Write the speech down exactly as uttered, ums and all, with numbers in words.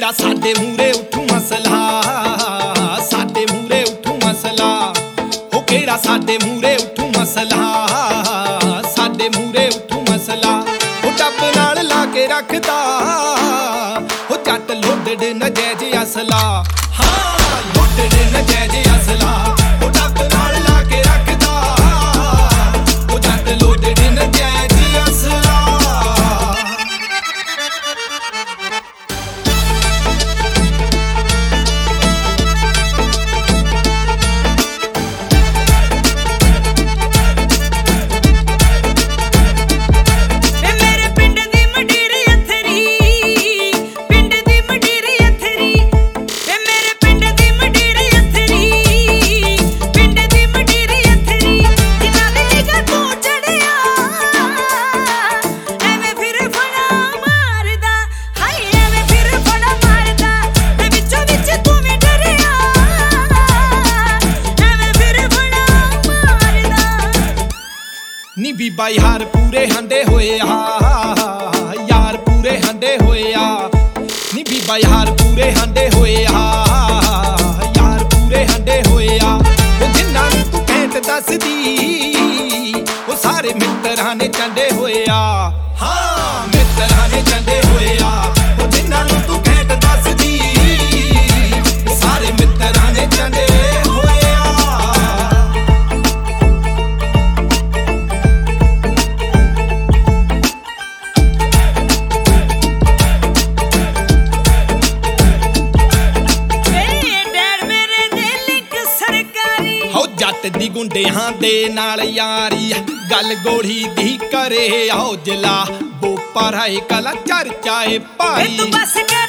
केड़ा साडे मूरे उठू मसला, साडे मूरे उठू मसला, हो केड़ा साडे मूरे उठू मसला, साडे मूरे उठू मसला। हो डब नाल ला के रखदा हो जट लोडड नजैज असला, हाँ लोडड नजैज असला। हो डब नाल ला के रखदा हो जट लोडड नजैज असला। नी बीबा यार पूरे हंडे होए आ, यार पूरे हंडे होए आ, नी बीबा यार पूरे हंडे होए आ, यार पूरे हंडे होए आ। वो जिन्ना नूं तू भेंट दसदी वो सारे मित्तरां ने चंडे होए आ, हाँ मित्तरां ने चंडे होए आ। वो जिन्ना नूं तू भेंट दसदी सारे मित्तरां ने चंडे होए आ। जट दी गुंडियां दे नाल यारी गल गोड़ी दी करे औजला, बोपा राए कला चर्चा है भाई।